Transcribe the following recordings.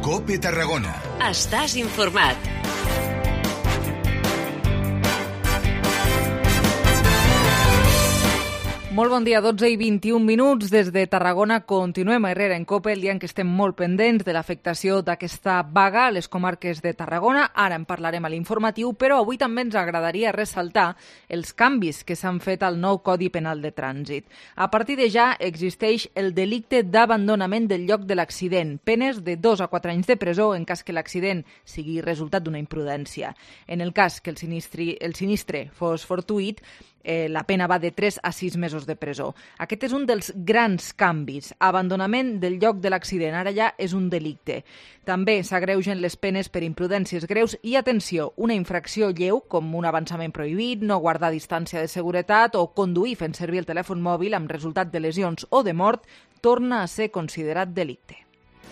COPE Tarragona. Estàs informat. Molt bon dia, 12 i 21 minuts. Des de Tarragona continuem a Herrera en COPE, el dia en què estem molt pendents de l'afectació d'aquesta vaga a les comarques de Tarragona. Ara en parlarem a l'informatiu, però avui també ens agradaria ressaltar els canvis que s'han fet al nou Codi Penal de Trànsit. A partir de ja existeix el delicte d'abandonament del lloc de l'accident, penes de 2 a 4 anys de presó en cas que l'accident sigui resultat d'una imprudència. En el cas que el sinistre fos fortuït, la pena va de 3 a 6 mesos de presó. Aquest és un dels grans canvis. Abandonament del lloc de l'accident. Ara ja és un delicte. També s'agreugen les penes per imprudències greus i, atenció, una infracció lleu, com un avançament prohibit, no guardar distància de seguretat o conduir fent servir el telèfon mòbil amb resultat de lesions o de mort, torna a ser considerat delicte.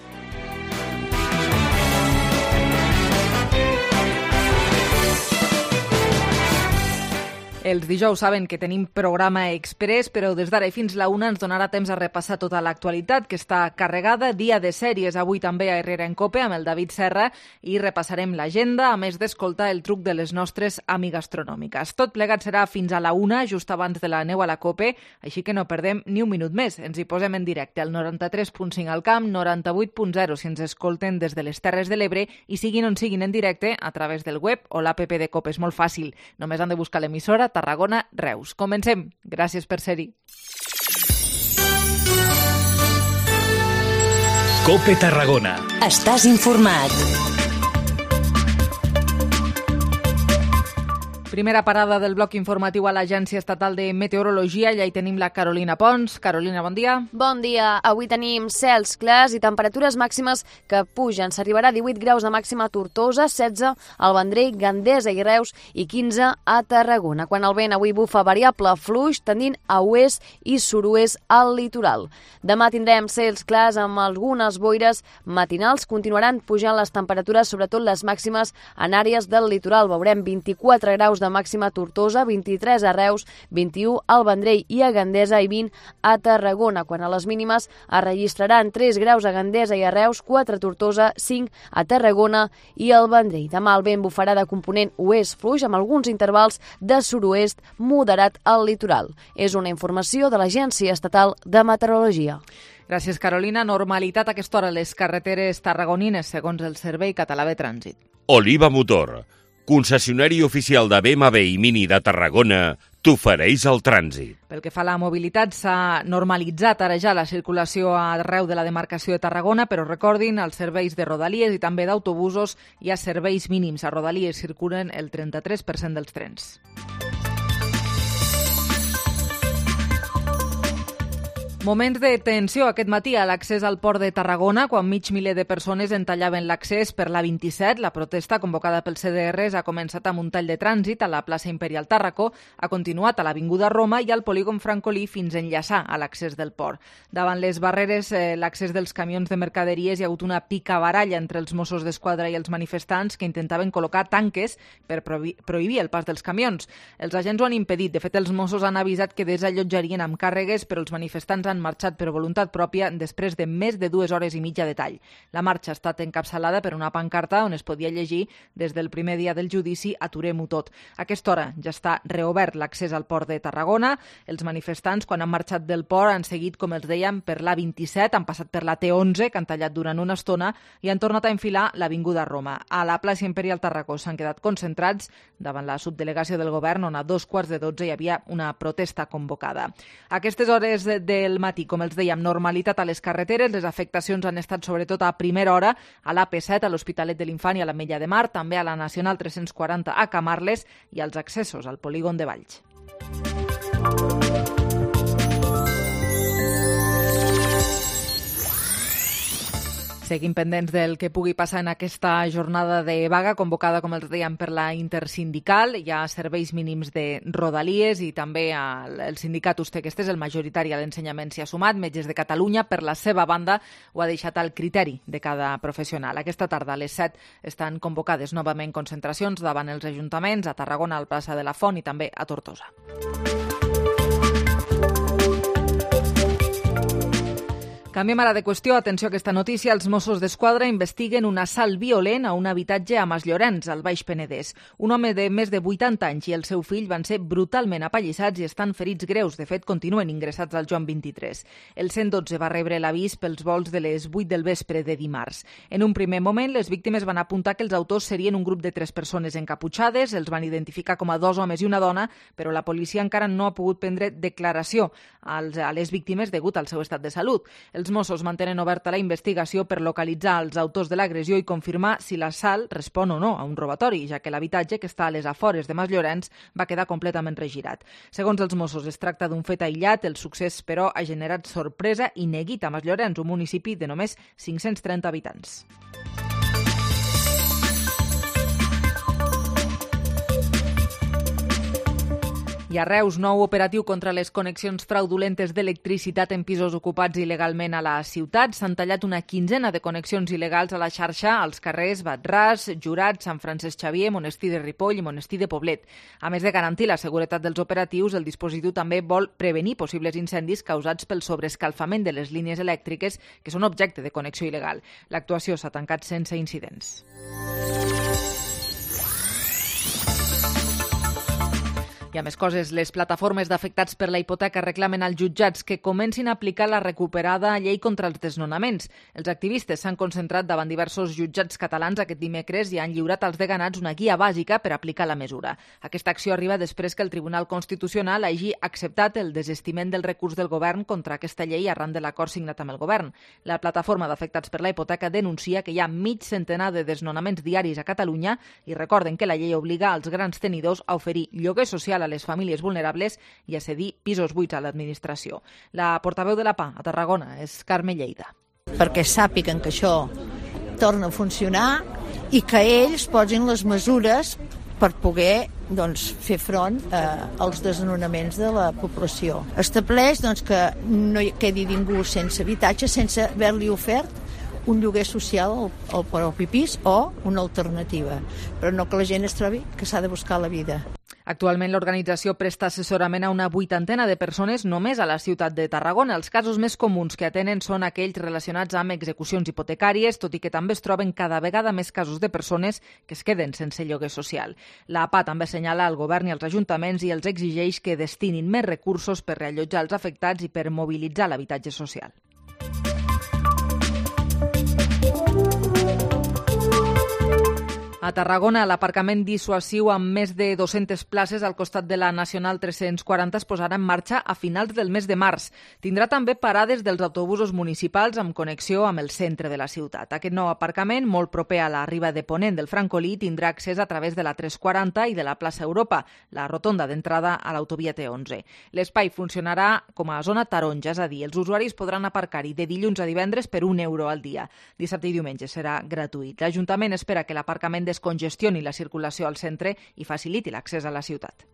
Els dijous saben que tenim programa express, però des d'ara i fins la 1 ens donarà temps a repassar tota l'actualitat, que està carregada. Dia de sèries avui també a Herrera en COPE amb el David Serra i repassarem l'agenda, a més d'escoltar el truc de les nostres amigues gastronòmiques. Tot plegat serà fins a la 1, just abans de la neu a la COPE, així que no perdem ni un minut més. Ens hi posem en directe al 93.5 al camp, 98.0 si ens escolten des de les Terres de l'Ebre i siguin on siguin en directe a través del web o l'APP de COPE. És molt fàcil, només han de buscar l'emissora Tarragona Reus. Comencem. Gràcies per ser-hi. COPE Tarragona. Estàs informat. Primera parada del bloc informatiu a l'Agència Estatal de Meteorologia. Ja hi tenim la Carolina Pons. Carolina, bon dia. Bon dia. Avui tenim cels clars i temperatures màximes que pugen. S'arribarà a 18 graus de màxima a Tortosa, 16 al Vendrell, Gandesa i Reus i 15 a Tarragona. Quan el vent avui bufa variable fluix, tendint a oest i sud-oest al litoral. Demà tindrem cels clars amb algunes boires matinals. Continuaran pujant les temperatures, sobretot les màximes en àrees del litoral. Veurem 24 graus de màxima a Tortosa, 23 a Reus, 21 al Vendrell i a Gandesa i 20 a Tarragona. Quan a les mínimes es registraran 3 graus a Gandesa i a Reus, 4 a Tortosa, 5 a Tarragona i al Vendrell. Demà el vent bufarà de component oest fluix amb alguns intervals de sud-oest moderat al litoral. És una informació de l'Agència Estatal de Meteorologia. Gràcies, Carolina. Normalitat a aquesta hora a les carreteres tarragonines, segons el Servei Català de Trànsit. Oliva Motor, concessionari oficial de BMW i Mini de Tarragona, t'ofereix el trànsit. Pel que fa a la mobilitat, s'ha normalitzat ara ja la circulació arreu de la demarcació de Tarragona, però recordin, als serveis de Rodalies i també d'autobusos hi ha serveis mínims. A Rodalies circulen el 33% dels trens. Moments de tensió aquest matí a l'accés al port de Tarragona, quan mig miler de persones entallaven l'accés per la 27. La protesta convocada pels CDRs ha començat amb un tall de trànsit a la plaça Imperial Tàrraco, ha continuat a l'Avinguda Roma i al polígon Francolí fins a enllaçar a l'accés del port. Davant les barreres, l'accés dels camions de mercaderies, hi ha hagut una picabaralla entre els Mossos d'Esquadra i els manifestants que intentaven col·locar tanques per prohibir el pas dels camions. Els agents ho han impedit. De fet, els Mossos han avisat que desallotjarien amb càrregues, però els manifestants han marxat per voluntat pròpia després de més de 2 hores i mitja de tall. La marxa ha estat encapçalada per una pancarta on es podia llegir: des del primer dia del judici aturem-ho tot. A aquesta hora ja està reobert l'accés al port de Tarragona. Els manifestants, quan han marxat del port, han seguit, com els dèiem, per l'A27, han passat per la T11, que han tallat durant una estona, i han tornat a enfilar l'Avinguda Roma. A la plaça Imperial Tàrraco s'han quedat concentrats davant la subdelegació del govern, on a 2:15 hi havia una protesta convocada. A aquestes hores del matí, com els dèiem, normalitat a les carreteres. Les afectacions han estat sobretot a primera hora a l'AP7, a l'Hospitalet de l'Infant i a l'Ametlla de Mar, també a la Nacional 340 a Camarles i als accessos al polígon de Valls. Seguim pendents del que pugui passar en aquesta jornada de vaga convocada, com els dèiem, per la intersindical. Hi ha serveis mínims de Rodalies i també el sindicat Ustequestes, el majoritari a l'ensenyament, s'hi ha sumat. Metges de Catalunya, per la seva banda, ho ha deixat al criteri de cada professional. Aquesta tarda a les 7 estan convocades novament concentracions davant els ajuntaments, a Tarragona, al plaça de la Font i també a Tortosa. Canviem ara de qüestió. Atenció a aquesta notícia. Els Mossos d'Esquadra investiguen un assalt violent a un habitatge a Masllorenç, al Baix Penedès. Un home de més de 80 anys i el seu fill van ser brutalment apallissats i estan ferits greus. De fet, continuen ingressats al Joan 23. El 112 va rebre l'avís pels vols de les 8 del vespre de dimarts. En un primer moment, les víctimes van apuntar que els autors serien un grup de 3 persones encaputxades. Els van identificar com a 2 homes i una dona, però la policia encara no ha pogut prendre declaració a les víctimes degut al seu estat de salut. Els Mossos mantenen oberta la investigació per localitzar els autors de l'agressió i confirmar si l'assalt respon o no a un robatori, ja que l'habitatge, que està a les afores de Masllorenç, va quedar completament regirat. Segons els Mossos, es tracta d'un fet aïllat. El succés, però, ha generat sorpresa i neguit a Masllorenç, un municipi de només 530 habitants. I a Reus, nou operatiu contra les connexions fraudulentes d'electricitat en pisos ocupats il·legalment a la ciutat. S'han tallat una quinzena de connexions il·legals a la xarxa als carrers Batràs, Jurat, Sant Francesc Xavier, Monestir de Ripoll i Monestir de Poblet. A més de garantir la seguretat dels operatius, el dispositiu també vol prevenir possibles incendis causats pel sobreescalfament de les línies elèctriques que són objecte de connexió il·legal. L'actuació s'ha tancat sense incidents. Hi ha més coses. Les plataformes d'afectats per la hipoteca reclamen als jutjats que comencin a aplicar la recuperada llei contra els desnonaments. Els activistes s'han concentrat davant diversos jutjats catalans aquest dimecres i han lliurat als deganats una guia bàsica per aplicar la mesura. Aquesta acció arriba després que el Tribunal Constitucional hagi acceptat el desistiment del recurs del govern contra aquesta llei arran de l'acord signat amb el govern. La plataforma d'afectats per la hipoteca denuncia que hi ha mig centenar de desnonaments diaris a Catalunya i recorden que la llei obliga als grans tenidors a oferir lloguer social a les famílies vulnerables i a cedir pisos buits a l'administració. La portaveu de la PA a Tarragona és Carme Lleida. Perquè sàpiguen que això torna a funcionar i que ells posin les mesures per poder fer front als desnonaments de la població. Estableix que no quedi ningú sense habitatge sense haver-li ofert un lloguer social al propi pis o una alternativa, però no que la gent es trobi que s'ha de buscar la vida. Actualment l'organització presta assessorament a una 80 de persones només a la ciutat de Tarragona. Els casos més comuns que atenen són aquells relacionats amb execucions hipotecàries, tot i que també es troben cada vegada més casos de persones que es queden sense lloguer social. La APA també assenyala al govern i als ajuntaments i els exigeix que destinin més recursos per reallotjar els afectats i per mobilitzar l'habitatge social. A Tarragona, l'aparcament dissuasiu amb més de 200 places al costat de la Nacional 340 es posarà en marxa a finals del mes de març. Tindrà també parades dels autobusos municipals amb connexió amb el centre de la ciutat. Aquest nou aparcament, molt proper a la riba de Ponent del Francolí, tindrà accés a través de la 340 i de la plaça Europa, la rotonda d'entrada a l'autovia T11. L'espai funcionarà com a zona taronja, és a dir, els usuaris podran aparcar-hi de dilluns a divendres per €1 al dia. Dissabte i diumenge serà gratuït. L'Ajuntament espera que l'aparcament descongestioni la circulació al centre i faciliti l'accés a la ciutat.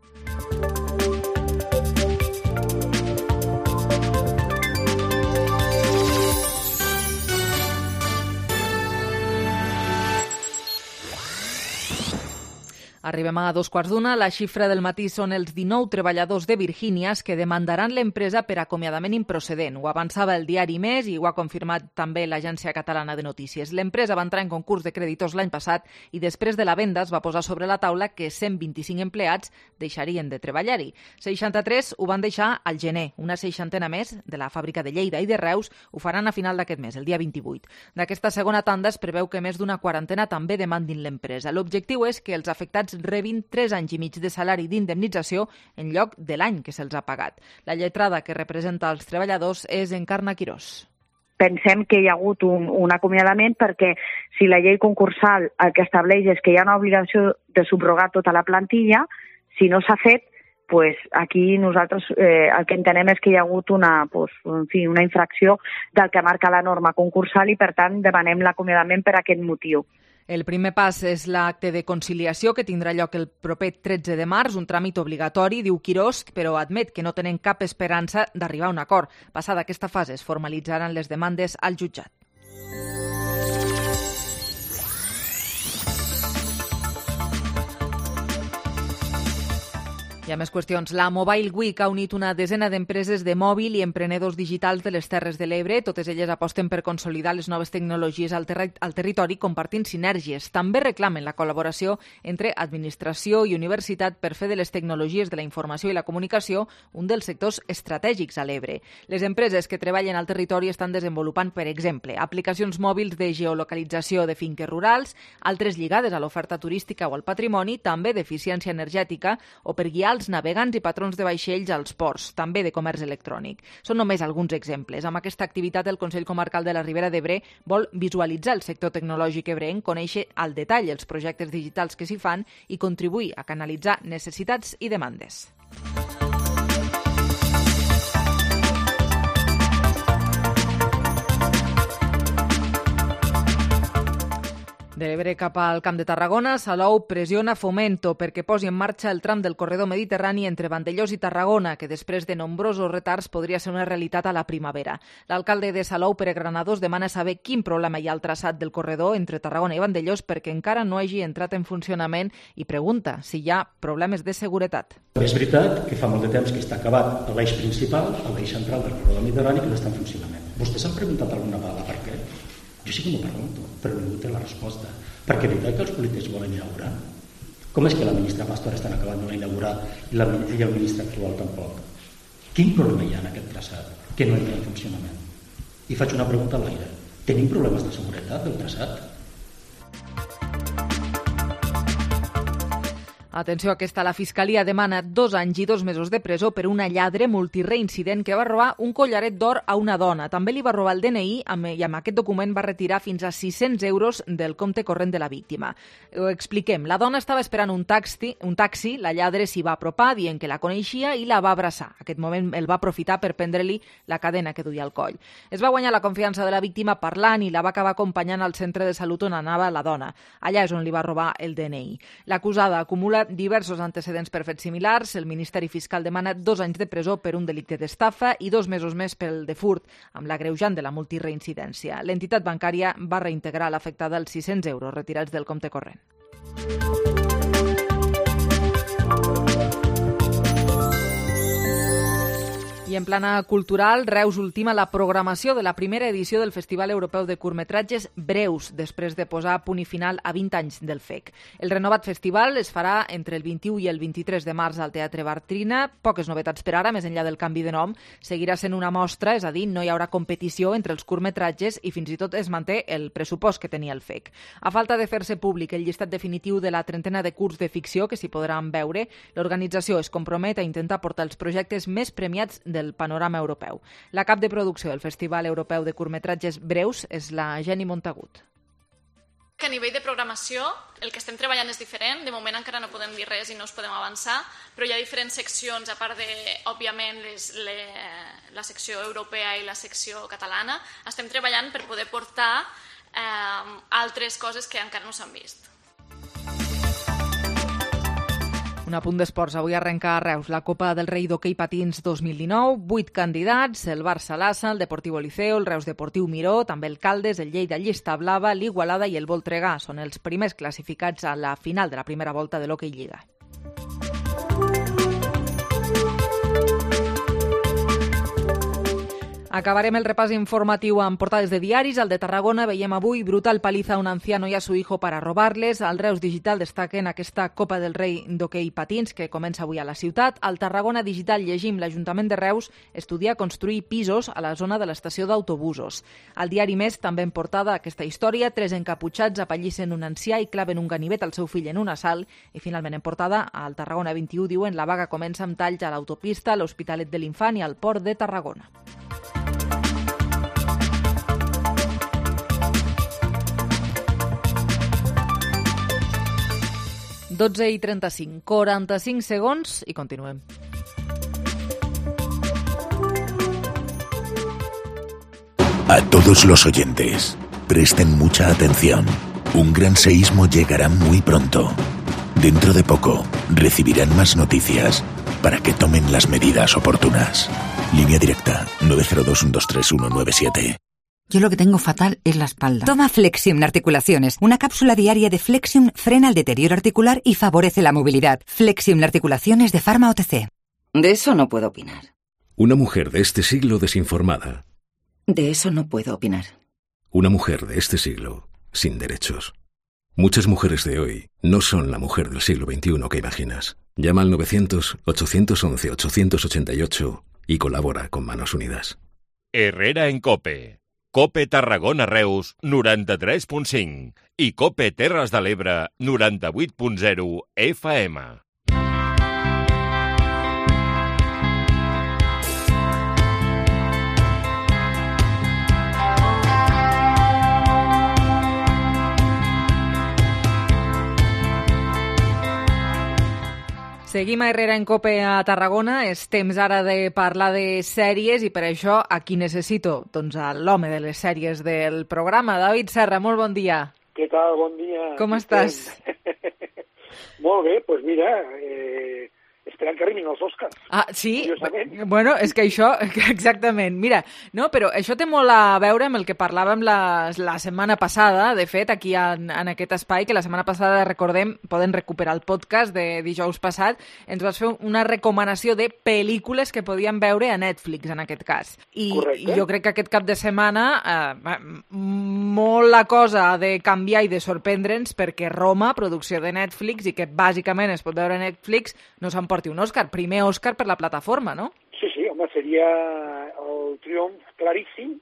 Arribem a 2:15. La xifra del matí són els 19 treballadors de Virgínias que demandaran l'empresa per acomiadament improcedent. Ho avançava el diari Més i ho ha confirmat també l'Agència Catalana de Notícies. L'empresa va entrar en concurs de creditors l'any passat i després de la venda es va posar sobre la taula que 125 empleats deixarien de treballar-hi. 63 ho van deixar al gener. Una 60 més de la fàbrica de Lleida i de Reus ho faran a final d'aquest mes, el dia 28. D'aquesta segona tanda es preveu que més d'una quarantena també demandin l'empresa. L'objectiu és que els afectats rebin 3 anys i mig de salari d'indemnització en lloc de l'any que se'ls ha pagat. La lletrada que representa els treballadors és Encarna Quirós. Pensem que hi ha hagut un acomiadament perquè si la llei concursal el que estableix és que hi ha una obligació de subrogar tota la plantilla, si no s'ha fet, pues aquí nosaltres el que entenem és que hi ha hagut una infracció del que marca la norma concursal i, per tant, demanem l'acomiadament per aquest motiu. El primer pas és l'acte de conciliació que tindrà lloc el proper 13 de març, un tràmit obligatori, diu Quirós, però admet que no tenen cap esperança d'arribar a un acord. Passada aquesta fase es formalitzaran les demandes al jutjat. I Hi ha més qüestions. La Mobile Week ha unit una desena d'empreses de mòbil i emprenedors digitals de les Terres de l'Ebre. Totes elles aposten per consolidar les noves tecnologies al territori compartint sinergies. També reclamen la col·laboració entre administració i universitat per fer de les tecnologies de la informació i la comunicació un dels sectors estratègics a l'Ebre. Les empreses que treballen al territori estan desenvolupant, per exemple, aplicacions mòbils de geolocalització de finques rurals, altres lligades a l'oferta turística o al patrimoni, també d'eficiència energètica o per guiar els navegants i patrons de vaixells als ports, també de comerç electrònic. Són només alguns exemples. Amb aquesta activitat, el Consell Comarcal de la Ribera d'Ebre vol visualitzar el sector tecnològic ebrenc, conèixer al detall els projectes digitals que s'hi fan i contribuir a canalitzar necessitats i demandes. De l'Ebre cap al Camp de Tarragona, Salou pressiona Fomento perquè posi en marxa el tram del corredor mediterrani entre Vandellòs i Tarragona, que després de nombrosos retards podria ser una realitat a la primavera. L'alcalde de Salou, Pere Granados, demana saber quin problema hi ha al traçat del corredor entre Tarragona i Vandellòs perquè encara no hagi entrat en funcionament i pregunta si hi ha problemes de seguretat. És veritat que fa molt de temps que està acabat l'eix principal, l'eix central del corredor mediterrani, que no està en funcionament. Vostès s'han preguntat alguna vegada per què? Jo sí que m'ho pregunto, però ningú té la resposta. Perquè és veritat que els polítics volen inaugurar? Com és que la ministra Pastor estan acabant de inaugurar i el ministre actual tampoc? Quin problema hi ha en aquest traçat que no entra en funcionament? I faig una pregunta a l'aire. Tenim problemes de seguretat del traçat? Atenció, aquesta. La Fiscalia demana 2 anys i 2 mesos de presó per una lladre multireincident que va robar un collaret d'or a una dona. També li va robar el DNI i amb aquest document va retirar fins a 600 euros del compte corrent de la víctima. Ho expliquem. La dona estava esperant un taxi, la lladre s'hi va apropar dient que la coneixia i la va abraçar. Aquest moment el va aprofitar per prendre-li la cadena que duia al coll. Es va guanyar la confiança de la víctima parlant i la va acabar acompanyant al centre de salut on anava la dona. Allà és on li va robar el DNI. L'acusada acumula diversos antecedents per fets similars. El Ministeri Fiscal demana 2 anys de presó per un delicte d'estafa i 2 mesos més pel de furt, amb l'agreujant de la multireincidència. L'entitat bancària va reintegrar a l'afectada els 600 euros retirats del compte corrent. I en plana cultural, Reus ultima la programació de la primera edició del Festival Europeu de Curtmetratges Breus, després de posar punt i final a 20 anys del FEC. El renovat festival es farà entre el 21 i el 23 de març al Teatre Bartrina. Poques novetats per ara, més enllà del canvi de nom. Seguirà sent una mostra, és a dir, no hi haurà competició entre els curtmetratges i fins i tot es manté el pressupost que tenia el FEC. A falta de fer-se públic el llistat definitiu de la trentena de curts de ficció que s'hi podran veure, l'organització es compromet a intentar portar els projectes més premiats del panorama europeu. La cap de producció del Festival Europeu de Curtmetratges Breus és la Jenny Montagut. Que a nivell de programació el que estem treballant és diferent. De moment encara no podem dir res i no us podem avançar, però hi ha diferents seccions, a part de, òbviament, la secció europea i la secció catalana. Estem treballant per poder portar altres coses que encara no s'han vist. Un apunt d'esports. Avui arrenca a Reus la Copa del Rei d'Hoquei Patins 2019. 8 candidats, el Barça Lassa, el Deportivo Liceo, el Reus Deportiu Miró, també el Caldes, el Lleida Llista Blava, l'Igualada i el Voltregà. Són els primers classificats a la final de la primera volta de l'Hoquei Lliga. Acabarem el repàs informatiu amb portades de diaris. Al de Tarragona veiem avui brutal paliza a un anciano y a su hijo para robarles. Al Reus Digital destaquen aquesta Copa del Rei d'Hoquei Patins que comença avui a la ciutat. Al Tarragona Digital llegim l'Ajuntament de Reus estudia construir pisos a la zona de l'estació d'autobusos. Al diari Més també en portada aquesta història. 3 encaputxats apallissen un ancià i claven un ganivet al seu fill en un assalt. I finalment en portada al Tarragona 21 diuen la vaga comença amb talls a l'autopista, a l'Hospitalet de l'Infant i al Port de Tarragona. i 35, 45 segons y continuem. A todos los oyentes, presten mucha atención. Un gran seísmo llegará muy pronto. Dentro de poco, recibirán más noticias para que tomen las medidas oportunas. Línea directa 902-123-197. Yo lo que tengo fatal es la espalda. Toma Flexium Articulaciones. Una cápsula diaria de Flexium frena el deterioro articular y favorece la movilidad. Flexium Articulaciones de Pharma OTC. De eso no puedo opinar. Una mujer de este siglo desinformada. De eso no puedo opinar. Una mujer de este siglo sin derechos. Muchas mujeres de hoy no son la mujer del siglo XXI que imaginas. Llama al 900-811-888 y colabora con Manos Unidas. Herrera en COPE. COPE Tarragona Reus 93.5 i COPE Terres de l'Ebre 98.0 FM. Seguim a Herrera en COPE a Tarragona. És temps ara de parlar de sèries i per això a qui necessito? Doncs a l'home de les sèries del programa. David Serra, molt bon dia. Què tal? Bon dia. Com estàs? Molt bé, doncs mira, esperant que arribin els Oscars. Ah, sí? Bueno, és que això, exactament. Mira, no, però això té molt a veure amb el que parlàvem la setmana passada, de fet, aquí en aquest espai, que la setmana passada, recordem, poden recuperar el podcast de dijous passat, ens vas fer una recomanació de pel·lícules que podíem veure a Netflix, en aquest cas. I jo crec que aquest cap de setmana molt la cosa ha de canviar i de sorprendre'ns perquè Roma, producció de Netflix, i que bàsicament es pot veure a Netflix, no s'emporti un Òscar. Primer Òscar per la plataforma, no? Sí, home, seria el triomf claríssim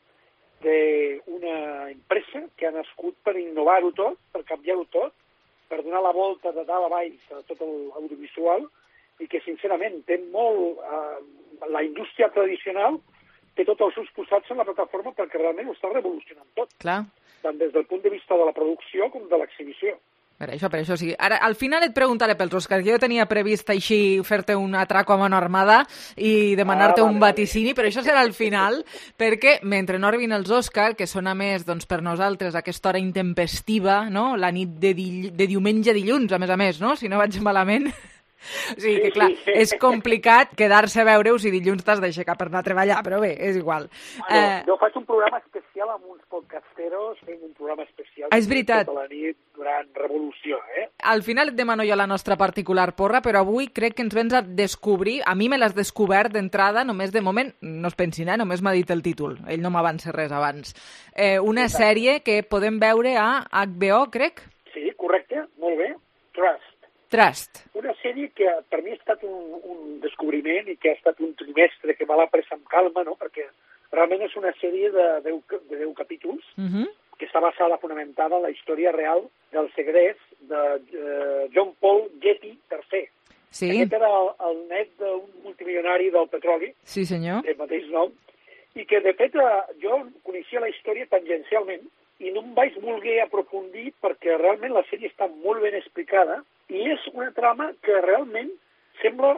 d'una empresa que ha nascut per innovar-ho tot, per canviar-ho tot, per donar la volta de dalt a baix a tot l'audiovisual i que, sincerament, té molt... la indústria tradicional té tots els seus posats en la plataforma perquè realment ho està revolucionant tot. Clar. Tant des del punt de vista de la producció com de l'exhibició. Per això sí. Ara, al final et preguntaré pels Oscars, que jo tenia previst així fer-te un atraco a mano armada i demanar-te un vaticini, però això serà al final, perquè mentre no arribin els Oscars, que són a més doncs, per nosaltres aquesta hora intempestiva, no? La nit de diumenge a dilluns, a més, no? Si no vaig malament... O sigui que, clar, és complicat quedar-se a veure-ho si dilluns t'has d'aixecar per anar a treballar, però bé, és igual. Jo faig un programa especial amb uns podcasteros, fem un programa especial és veritat. Tota la nit durant Revolució, Al final et demano jo la nostra particular porra, però avui crec que ens vens a descobrir, a mi me l'has descobert d'entrada, només de moment, no es pensin, només m'ha dit el títol, ell no m'avança res abans. Una sèrie que podem veure a HBO, crec? Sí, correcte, molt bé, Trust. Una sèrie que per mi ha estat un descobriment i que ha estat un trimestre que me l'ha pres amb calma, no? Perquè realment és una sèrie de 10 capítols que està basada fonamentada en la història real del segrest de John Paul Getty III. Sí. Aquest era el net d'un multimilionari del petroli, sí, senyor, del mateix nom, i que de fet jo coneixia la història tangencialment i no em vaig voler aprofundir perquè realment la sèrie està molt ben explicada i és una trama que realment sembla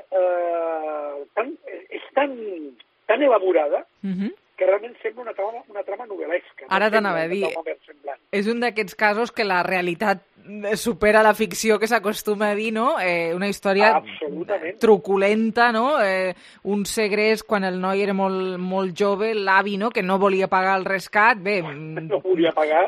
tan elaborada que realment sembla una trama novel·lesca. Ara t'anava a dir, és un d'aquests casos que la realitat supera la ficció que s'acostuma a dir, no? Una història truculenta, no? Un segrest quan el noi era molt jove, l'avi, no?, que no volia pagar el rescat, bé... No volia pagar.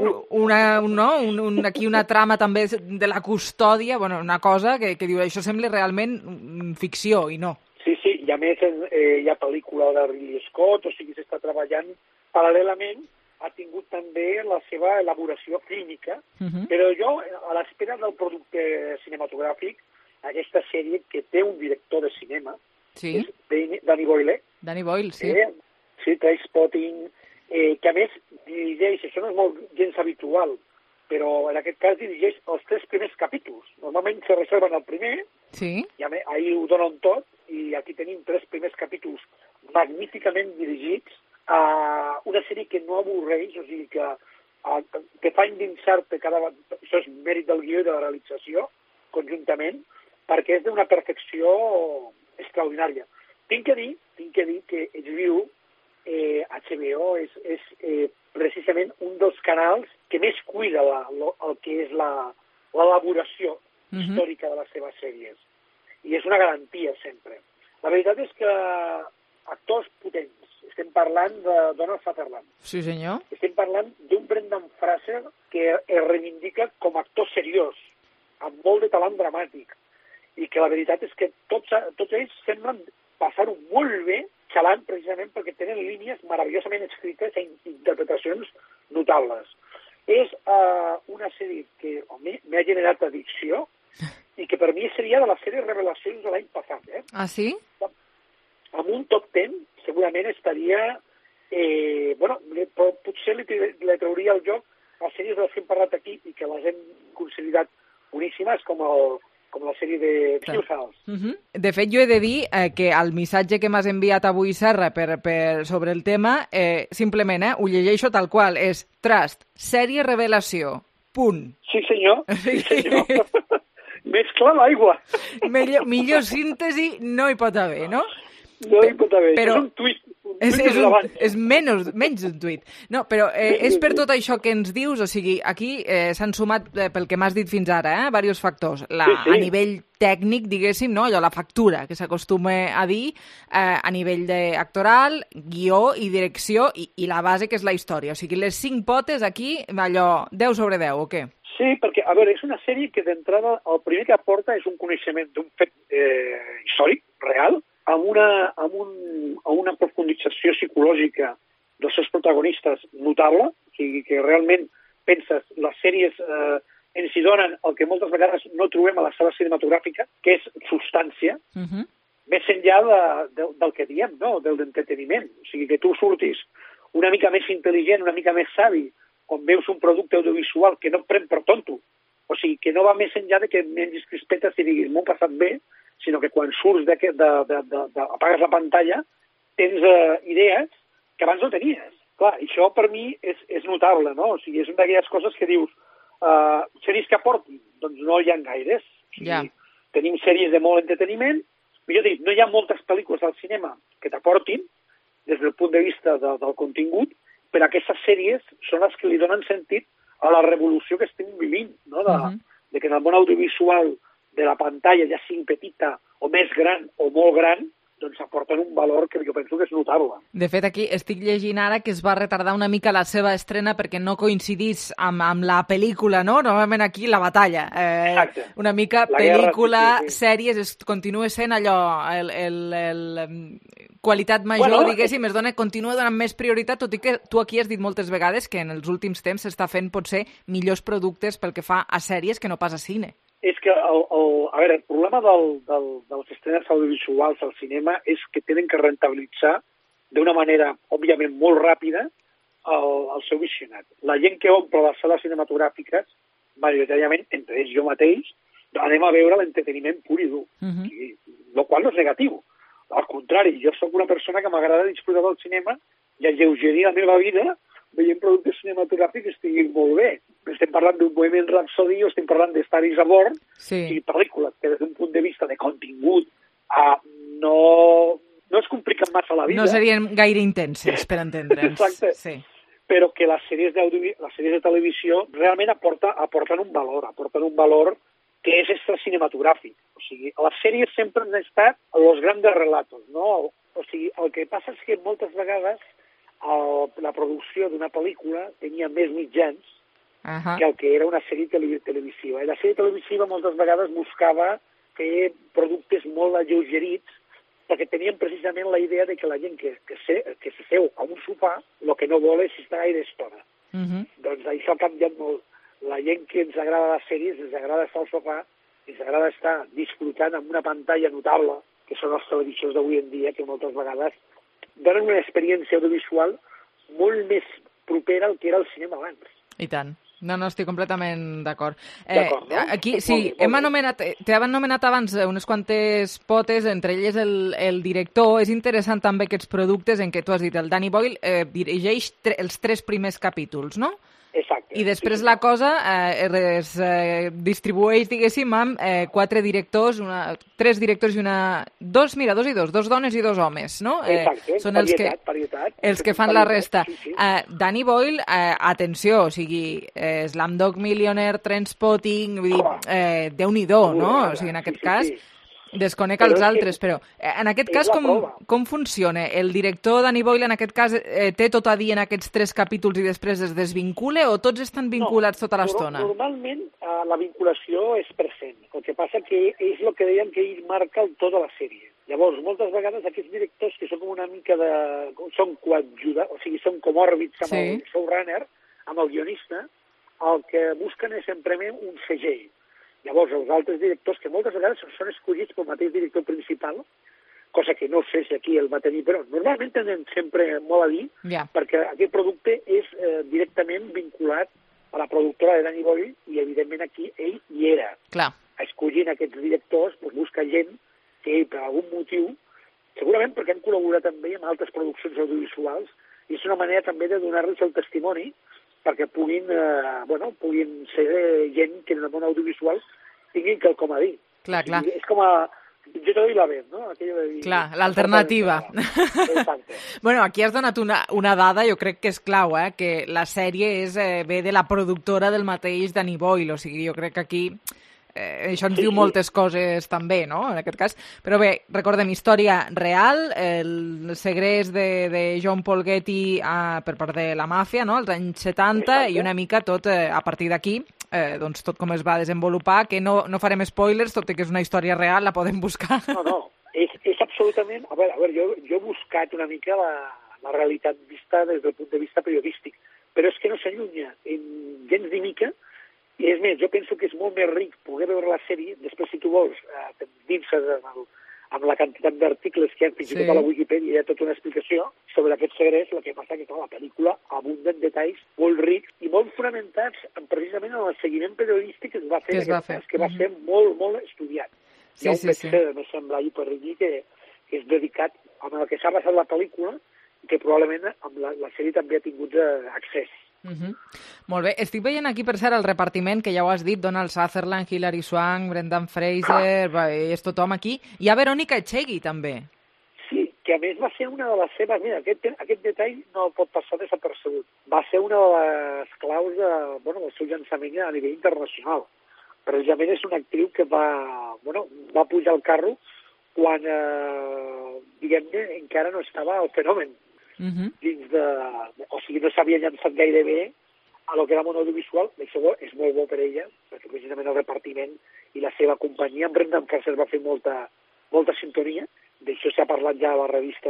Aquí una trama també de la custòdia, bueno, una cosa que diu, això sembla realment ficció, i no. Sí, i a més hi ha pel·lícula de Ridley Scott, o sigui, s'està treballant paral·lelament, ha tingut també la seva elaboració clínica, però jo, a l'espera del producte cinematogràfic, aquesta sèrie que té un director de cinema, és Danny Boyle. Danny Boyle, sí. Sí, Trainspotting, que a més dirigeix, això no és molt gens habitual, però en aquest cas dirigeix els 3 primers capítols. Normalment se reserven el primer, i ahir ho donen tot, i aquí tenim 3 primers capítols magníficament dirigits a una sèrie que no avorreix, o sigui que fa endinsar-te cada vegada, això és mèrit del guió i de la realització conjuntament, perquè és d'una perfecció extraordinària. Tinc que dir que HBO és precisament un dels canals que més cuida el que és l'elaboració històrica de les seves sèries. I és una garantia sempre. La veritat és que actors potents, estem parlant de Donald Sutherland. Sí, senyor. Estem parlant d'un Brendan Fraser que es reivindica com a actor seriós, amb molt de talent dramàtic, i que la veritat és que tots ells semblen passar-ho molt bé xalant precisament perquè tenen línies meravellosament escrites i interpretacions notables. És una sèrie que m'ha generat addicció i que per mi seria de les sèries revelacions de l'any passat. Ah, sí? Amb un top 10 segurament estaria... potser li trauria el joc a sèries de les que hem parlat aquí i que les hem considerat boníssimes, com la sèrie de Hill House. De fet, jo he de dir que el missatge que m'has enviat avui, Serra, sobre el tema, simplement, ho llegeixo tal qual, és Trust, sèrie revelació, punt. Sí, senyor. Sí, senyor. Més clar l'aigua. Millor síntesi no hi pot haver, no? No hi pot haver. Però... És un tuit. És menys un tuit. No, però és per tot això que ens dius, o sigui, aquí s'han sumat, pel que m'has dit fins ara, diversos factors. A nivell tècnic, diguéssim, no? Allò, la factura, que s'acostuma a dir, a nivell actoral, guió i direcció, i la base, que és la història. O sigui, les 5 potes aquí, allò, 10 sobre 10, o què? Sí, perquè, a veure, és una sèrie que d'entrada el primer que aporta és un coneixement d'un fet històric, real, amb una profundització psicològica dels seus protagonistes notable, o sigui que realment penses, les sèries ens hi donen el que moltes vegades no trobem a la sala cinematogràfica, que és substància, més enllà del que diem, no? Del entreteniment. O sigui, que tu surtis una mica més intel·ligent, una mica més savi, quan veus un producte audiovisual que no et pren per tonto. O sigui, que no va més enllà de que mengis crispetes i diguis m'ho he passat bé, sinó que quan surts apagues la pantalla tens idees que abans no tenies. Clar, això per mi és notable, no? O sigui, és una d'aquelles coses que dius sèries que aportin? Doncs no hi ha gaires. O sigui, tenim sèries de molt entreteniment, millor dit, no hi ha moltes pel·lícules al cinema que t'aportin des del punt de vista del contingut, però aquestes sèries són les que li donen sentit a la revolució que estem vivint, no? De que en el món audiovisual de la pantalla, ja sigui petita o més gran o molt gran, doncs aporten un valor que jo penso que és notable. De fet, aquí estic llegint ara que es va retardar una mica la seva estrena perquè no coincidís amb la pel·lícula, no? Normalment aquí la batalla. Exacte. Una mica la pel·lícula, sèries, continua sent allò, qualitat major, diguéssim, continua donant més prioritat, tot i que tu aquí has dit moltes vegades que en els últims temps s'està fent potser millors productes pel que fa a sèries que no pas a cine. És que, el problema dels estrenes audiovisuals al cinema és que tenen que rentabilitzar d'una manera, òbviament, molt ràpida el seu visionat. La gent que omple les sales cinematogràfiques, majoritàriament, entre ells jo mateix, anem a veure l'entreteniment pur i dur, el qual no és negatiu. Al contrari, jo sóc una persona que m'agrada disfrutar del cinema i alleugerir la meva vida veient productes cinematogràfics que estiguin molt bé. Estem parlant d'un Bohemian Rhapsody o estem parlant de Star is Born, i pel·lícules que des d'un punt de vista de contingut no es compliquen massa la vida. No serien gaire intenses, per entendre'ns. Exacte. Sí. Però que les sèries de televisió realment aporten un valor que és extracinematogràfic. O sigui, les sèries sempre han estat els grans relatos, no? O sigui, el que passa és que moltes vegades la producció d'una pel·lícula tenia més mitjans que el que era una sèrie televisiva. I la sèrie televisiva moltes vegades buscava fer productes molt alleugerits perquè tenien precisament la idea de que la gent que se seu a un sofà el que no vol és estar gaire estona. Doncs això ha canviat molt. La gent que ens agrada les sèries, ens agrada estar al sofà, ens agrada estar disfrutant amb una pantalla notable, que són els televisors d'avui en dia, que moltes vegades donen una experiència audiovisual molt més propera al que era el cinema abans. I tant. No, estic completament d'acord. Aquí, sí, t'hem anomenat abans unes quantes potes, entre elles el director. És interessant també aquests productes en què tu has dit, el Danny Boyle dirigeix els 3 primers capítols, no? Exacte. I després la cosa es distribueix, diguéssim, amb 4 directors, 3 directors i 2 i 2 dones i 2 homes, no? Exacte, són els que fan la resta. Danny Boyle, atenció, o sigui, Slumdog Millionaire, Trainspotting, vull dir, Déu-n'hi-do, no? O sigui, en aquest cas... Desconec els altres, però en aquest cas com funciona? El director Danny Boyle en aquest cas té tot a dir en aquests 3 capítols i després es desvincula o tots estan vinculats tota l'estona? Normalment la vinculació és present. El que passa que és el que deien que ell marca el to de la sèrie. Llavors, moltes vegades aquests directors que són com una mica de... són coadjudants, o sigui, són com òrbits amb el showrunner, amb el guionista, el que busquen és simplement un segell. Llavors, els altres directors, que moltes vegades són escollits pel mateix director principal, cosa que no sé si aquí el va tenir, però normalment tenen sempre molt a dir, perquè aquest producte és directament vinculat a la productora de Danny Boyle i, evidentment, aquí ell hi era. Clar. Escollint aquests directors, busca gent que ell, per algun motiu, segurament perquè han col·laborat amb ell en altres produccions audiovisuals, i és una manera també de donar-los el testimoni perquè puguin ser gent que en el món audiovisual tinguin quelcom a dir. Clar. És com a... Jo te doy la vez, no? Clar, l'alternativa. Exacte. Bueno, aquí has donat una dada, jo crec que és clau, que la sèrie ve de la productora del mateix Danny Boyle, o sigui, jo crec que aquí... això ens diu moltes coses també, no?, en aquest cas. Però bé, recordem, història real, el segrest de John Paul Getty per part de la màfia, no?, als anys 70, i una mica tot a partir d'aquí, doncs tot com es va desenvolupar, que no farem spoilers, tot i que és una història real, la podem buscar. No, és absolutament... A veure, jo he buscat una mica la realitat vista des del punt de vista periodístic, però és que no s'allunya gens ni mica. I és més, jo penso que és molt més ric poder veure la sèrie, després si tu vols, t'endinses amb la quantitat d'articles que hi ha, fins i tot a la Wikipedia, hi ha tota una explicació sobre aquest segrest, el que passa que la pel·lícula abunda en detalls molt rics i molt fonamentats precisament en el seguiment periodístic que es va fer, que va ser molt, molt estudiat. Hi ha un best-seller, me sembla, per allí, que és dedicat a el que s'ha basat la pel·lícula i que probablement amb la sèrie també ha tingut accés. Molt bé, estic veient aquí per cert el repartiment, que ja ho has dit, Donald Sutherland, Hilary Swank, Brendan Fraser, és tothom aquí. Hi ha Verónica Echegui també. Sí, que a més va ser una de les seves... Mira, aquest detall no pot passar desapercebut. Va ser una de les claus del seu llançament a nivell internacional. Precisament és una actriu que va pujar al carro quan, diguem-ne, encara no estava al fenomen. Dins de... O sigui, no s'havia llançat gaire bé a lo que era món audiovisual. Això és molt bo per ella, perquè precisament el repartiment i la seva companyia, amb Brendan Fraser va fer molta sintonia. D'això s'ha parlat ja a la revista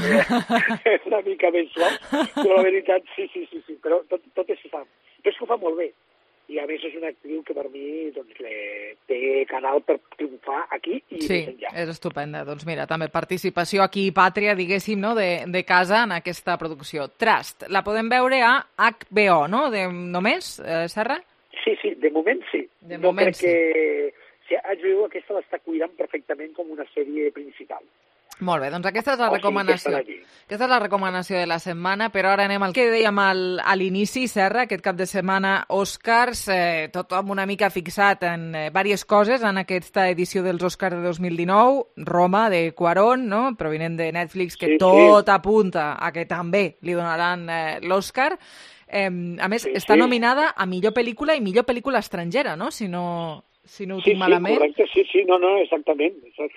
una mica mensual, però la veritat, sí, però tot és fa. Però és que ho fa molt bé. I a més és una actriu que per mi té canal per triomfar aquí i més enllà. Sí, és estupenda. Doncs mira, també participació aquí pàtria, diguéssim, no?, de casa en aquesta producció. Trust, la podem veure a HBO, no?, només, Serra? Sí, de moment sí. No crec que HBO aquesta l'està cuidant perfectament com una sèrie principal. Molt bé, doncs aquesta és la recomanació. Aquesta és la recomanació de la setmana, però ara anem al que dèiem a l'inici, Serra, aquest cap de setmana Oscars, tothom una mica fixat en diverses coses en aquesta edició dels Oscars de 2019, Roma, de Cuarón, no?, provinent de Netflix, que tot apunta a que també li donaran l'Oscar. A més, està nominada a millor pel·lícula i millor pel·lícula estrangera, no?, si no ho tinc malament. Correcte, sí, no, exactament.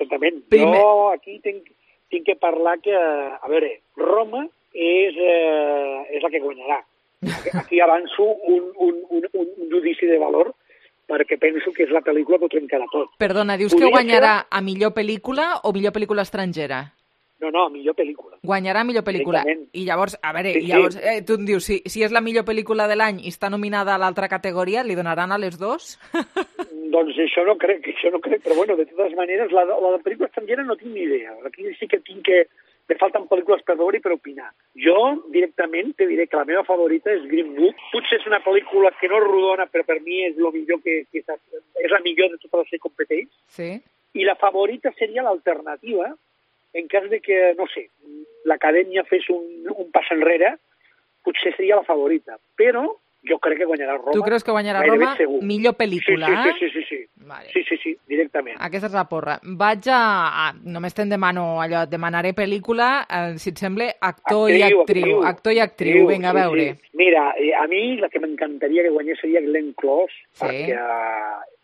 Jo aquí tinc que parlar que, a veure, Roma és la que guanyarà. Aquí avanço un judici de valor perquè penso que és la pel·lícula que ho trencarà tot. Perdona, dius que guanyarà a millor pel·lícula o millor pel·lícula estrangera? No, millor pel·lícula. Guanyarà millor pel·lícula. I llavors, a veure, tu em dius, si és la millor pel·lícula de l'any i està nominada a l'altra categoria, li donaran a les dues? Doncs això no crec, però bueno, de totes maneres, la pel·lícula estrangera no tinc ni idea. Aquí sí que me falten pel·lícules per veure i per opinar. Jo, directament, te diré que la meva favorita és Green Book. Potser és una pel·lícula que no és rodona, però per mi és la millor és la millor de totes les que competeix. Sí. I la favorita seria l'alternativa, en cas de que, no sé, l'acadèmia fes un pas enrere, potser seria la favorita. Però jo crec que guanyarà Roma. Tu creus que guanyarà Roma? Millor pel·lícula, Sí. Vale. Sí, directament. Aquesta és la porra. Només te'n demanaré pel·lícula, si et sembla, actor i actriu. Vinga, a veure. Sí. Mira, a mi la que m'encantaria que guanyés seria Glenn Close, perquè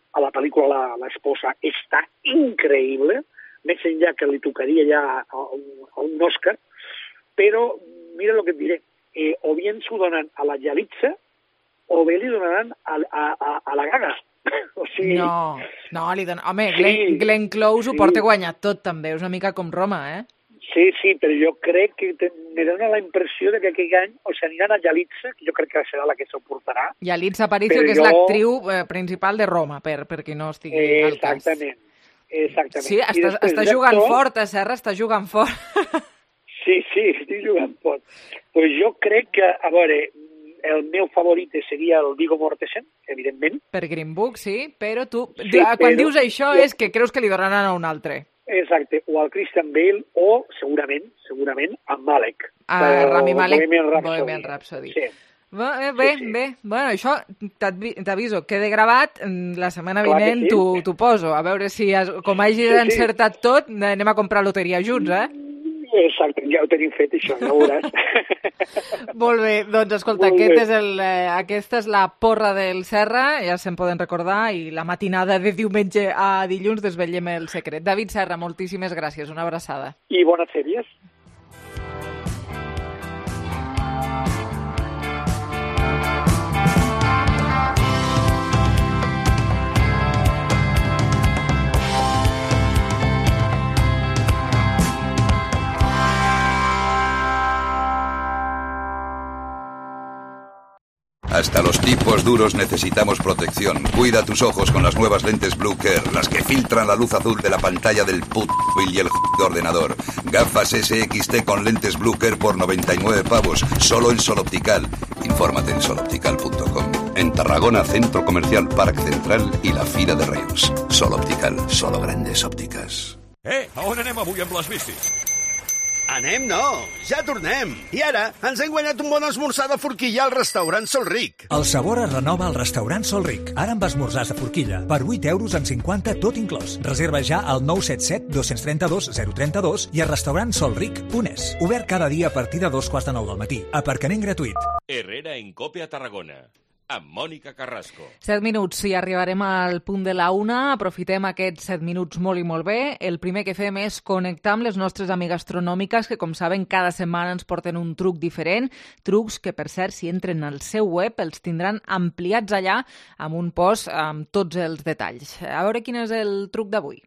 a la pel·lícula L'Esposa està increïble, més enllà que li tocaria ja un Òscar, però mira el que et diré, o bien s'ho donen a la Yalitza o bé li donaran a la Gaga. O sigui... No, li donen... Home, sí. Glenn Close ho porta guanyat tot, també, és una mica com Roma, eh? Sí, però jo crec que me dona la impressió de que aquell any aniran a Yalitza, que jo crec que serà la que s'ho portarà. Yalitza Aparicio, que és l'actriu principal de Roma, per qui no estigui al cas. Exactament. Sí, està jugant fort, Serra, està jugant fort. Sí, estic jugant fort. Pues jo crec que, a veure, el meu favorit seria el Viggo Mortensen, evidentment. Per Green Book, sí, però tu, quan dius això és que creus que li donaran a un altre. Exacte, o al Christian Bale o, segurament, a Malek. A Rami Malek, Bohemian Rhapsody. Sí. Bé. Bueno, això t'aviso, queda gravat, la setmana vinent t'ho poso, a veure si, com hagis encertat tot, anem a comprar loteria junts, eh? Exacte, ja ho tenim fet, això, ja ho veuràs. Molt bé, doncs escolta, aquesta és la porra del Serra, ja se'n poden recordar, i la matinada de diumenge a dilluns desvetllem el secret. David Serra, moltíssimes gràcies, una abraçada. I bones sèries. Hasta los tipos duros necesitamos protección. Cuida tus ojos con las nuevas lentes Blue Care, las que filtran la luz azul de la pantalla del móvil y el ordenador. Gafas SXT con lentes Blue Care por 99 pavos, solo en Sol Optical. Infórmate en soloptical.com. En Tarragona, Centro Comercial Parc Central i la Fira de Reus. Sol Optical, solo grandes òptiques. A on anem avui amb les bicis? Anem no, ja tornem. I ara ens hem guanyat un bon esmorzar de forquilla al restaurant Sol Ric. El sabor es renova al restaurant Sol Ric. Ara amb esmorzars de forquilla per 8,50 € tot inclòs. Reserva ja al 977 232 032 i a restaurantsolric.es. Obert cada dia a partir de 2:45 del matí. Aparcament gratuït. Herrera en Cope a Tarragona, amb Mònica Carrasco. 7 minuts i arribarem al punt de la 1. Aprofitem aquests 7 minuts molt i molt bé. El primer que fem és connectar amb les nostres amigues astronòmiques que, com saben, cada setmana ens porten un truc diferent. Trucs que, per cert, si entren al seu web, els tindran ampliats allà amb un post amb tots els detalls. A veure quin és el truc d'avui.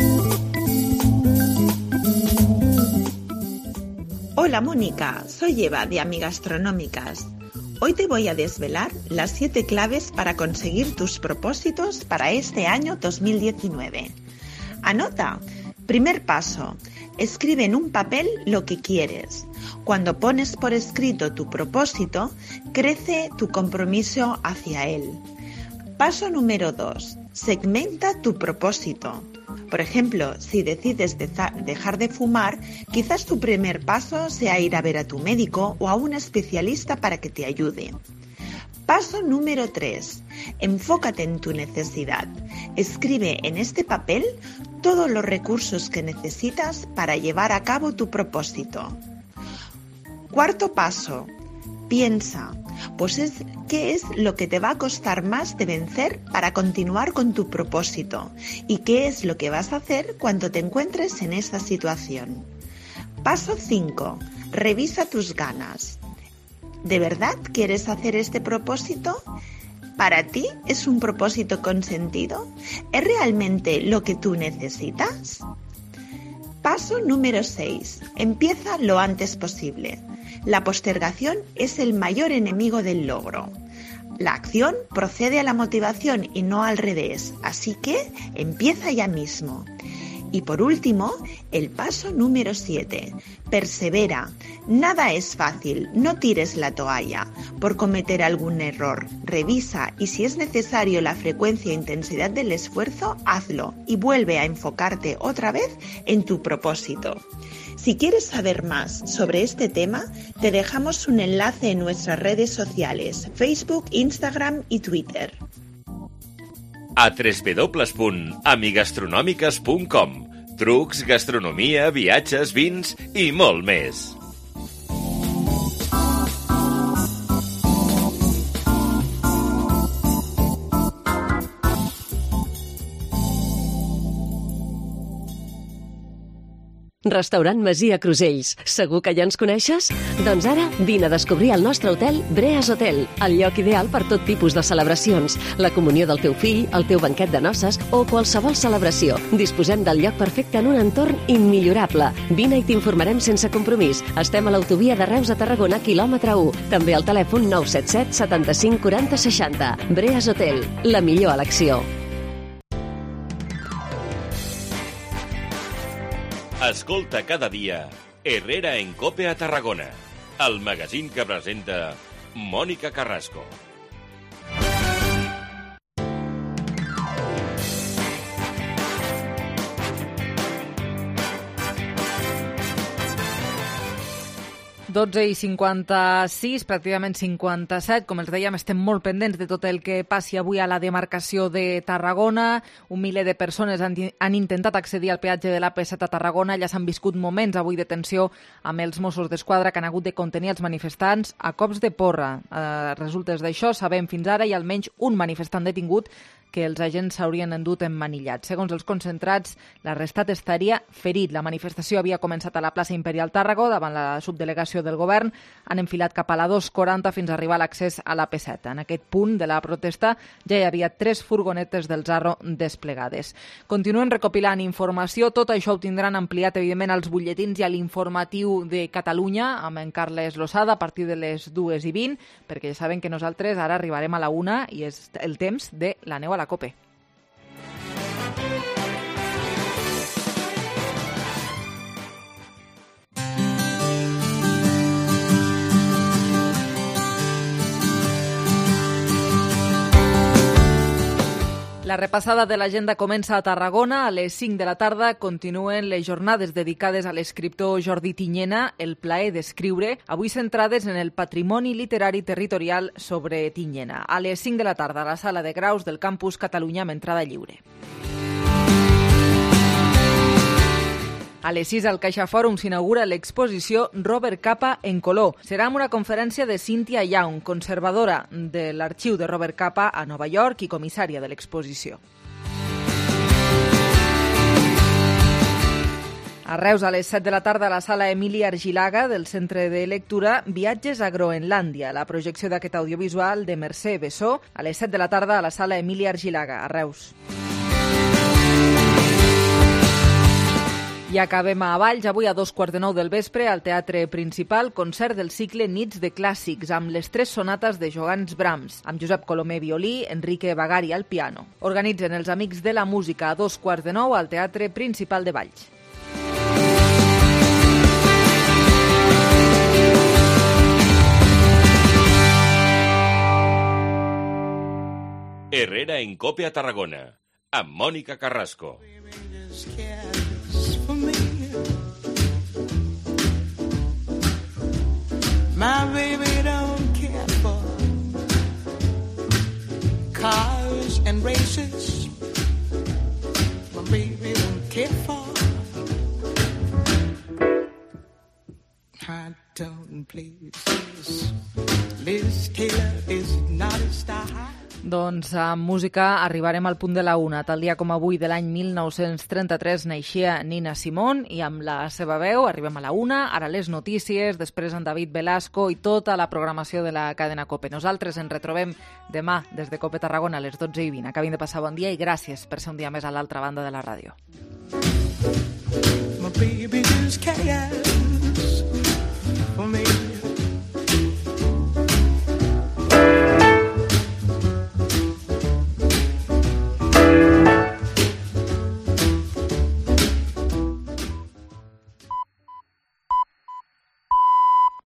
Hola, Mónica. Soy Eva, de Amigas Astronómicas. Hoy te voy a desvelar las 7 claves para conseguir tus propósitos para este año 2019. Anota. Primer paso. Escribe en un papel lo que quieres. Cuando pones por escrito tu propósito, crece tu compromiso hacia él. Paso número 2. Segmenta tu propósito. Por ejemplo, si decides dejar de fumar, quizás tu primer paso sea ir a ver a tu médico o a un especialista para que te ayude. Paso número 3. Enfócate en tu necesidad. Escribe en este papel todos los recursos que necesitas para llevar a cabo tu propósito. Cuarto paso. Piensa, ¿qué es lo que te va a costar más de vencer para continuar con tu propósito? ¿Y qué es lo que vas a hacer cuando te encuentres en esa situación? Paso 5. Revisa tus ganas. ¿De verdad quieres hacer este propósito? ¿Para ti es un propósito con sentido? ¿Es realmente lo que tú necesitas? Paso número 6. Empieza lo antes posible. La postergación es el mayor enemigo del logro. La acción procede a la motivación y no al revés, así que empieza ya mismo. Y por último, el paso número 7. Persevera. Nada es fácil, no tires la toalla por cometer algún error. Revisa y si es necesario la frecuencia e intensidad del esfuerzo, hazlo y vuelve a enfocarte otra vez en tu propósito. Si quieres saber más sobre este tema, te dejamos un enlace en nuestras redes sociales, Facebook, Instagram y Twitter. A www.amigastronòmiques.com. Trucs, gastronomia, viatges, vins i molt més. Restaurant Masia Crusells. Segur que ja ens coneixes? Doncs ara vine a descobrir el nostre hotel Breas Hotel, el lloc ideal per tot tipus de celebracions, la comunió del teu fill, el teu banquet de noces o qualsevol celebració. Disposem del lloc perfecte en un entorn immillorable. Vine i t'informarem sense compromís. Estem a l'autovia de Reus a Tarragona, quilòmetre 1. També al telèfon 977 75 40 60. Breas Hotel, la millor elecció. Escolta cada dia Herrera en Cope a Tarragona, el magazín que presenta Mònica Carrasco. i 56, pràcticament 57. Com els dèiem, estem molt pendents de tot el que passi avui a la demarcació de Tarragona. Un miler de persones han intentat accedir al peatge de l'AP7 a Tarragona. Ja s'han viscut moments avui de tensió amb els Mossos d'Esquadra que han hagut de contenir els manifestants a cops de porra. Resultes d'això sabem fins ara hi ha almenys un manifestant detingut que els agents s'haurien endut emmanillats. Segons els concentrats, l'arrestat estaria ferit. La manifestació havia començat a la plaça Imperial Tàrrago, davant la subdelegació del govern. Han enfilat cap a la 240 fins a arribar a l'accés a l'AP7. En aquest punt de la protesta ja hi havia 3 furgonetes del Zarro desplegades. Continuen recopilant informació. Tot això ho tindran ampliat, evidentment, als butlletins i a l'informatiu de Catalunya, amb en Carles Losada, a partir de les 2:20, perquè ja saben que nosaltres ara arribarem a la 1 i és el temps de l'Aneu a la Cope. La repassada de l'agenda comença a Tarragona. A les 5 de la tarda continuen les jornades dedicades a l'escriptor Jordi Tiñena, El plaer d'escriure, avui centrades en el patrimoni literari territorial sobre Tiñena. A les 5 de la tarda a la sala de graus del campus Catalunya amb entrada lliure. A les 6 al CaixaFòrum s'inaugura l'exposició Robert Capa en color. Serà amb una conferència de Cynthia Young, conservadora de l'arxiu de Robert Capa a Nova York i comissària de l'exposició. A Reus, a les 7 de la tarda, a la sala Emili Argilaga del Centre de Lectura, Viatges a Groenlàndia, la projecció d'aquest audiovisual de Mercè Bessó, a les 7 de la tarda a la sala Emili Argilaga, a Reus. I acabem a Valls, avui a 2:15 del vespre, al Teatre Principal, concert del cicle Nits de Clàssics, amb les 3 sonates de Johannes Brahms, amb Josep Colomer violí, Enrique Bagari al piano. Organitzen els Amics de la Música a 2:15 al Teatre Principal de Valls. Herrera en Cope a Tarragona, amb Mònica Carrasco. My baby don't care for cars and races. My baby don't care for high tone places. Liz Taylor is not a star. Doncs amb música arribarem al punt de la 1. Tal dia com avui de l'any 1933 naixia Nina Simone i amb la seva veu arribem a la 1, ara les notícies, després en David Velasco i tota la programació de la cadena COPE. Nosaltres ens retrobem demà des de COPE Tarragona a les 12:20. Acabin de passar bon dia i gràcies per ser un dia més a l'altra banda de la ràdio. My baby just cares for me.